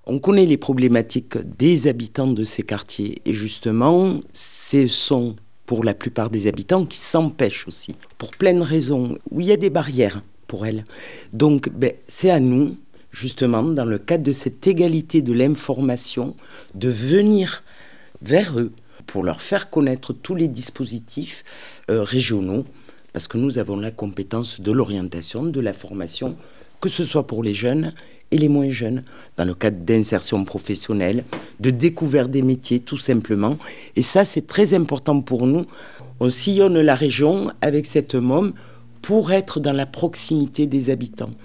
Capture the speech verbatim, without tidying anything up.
On connaît les problématiques des habitants de ces quartiers et justement, ce sont pour la plupart des habitants qui s'empêchent aussi, pour plein de raisons, où il y a des barrières pour elles. Donc, ben, c'est à nous, justement, dans le cadre de cette égalité de l'information, de venir vers eux pour leur faire connaître tous les dispositifs euh, régionaux, parce que nous avons la compétence de l'orientation, de la formation, que ce soit pour les jeunes et les moins jeunes, dans le cadre d'insertion professionnelle, de découverte des métiers, tout simplement. Et ça, c'est très important pour nous. On sillonne la région avec cette M O M pour être dans la proximité des habitants.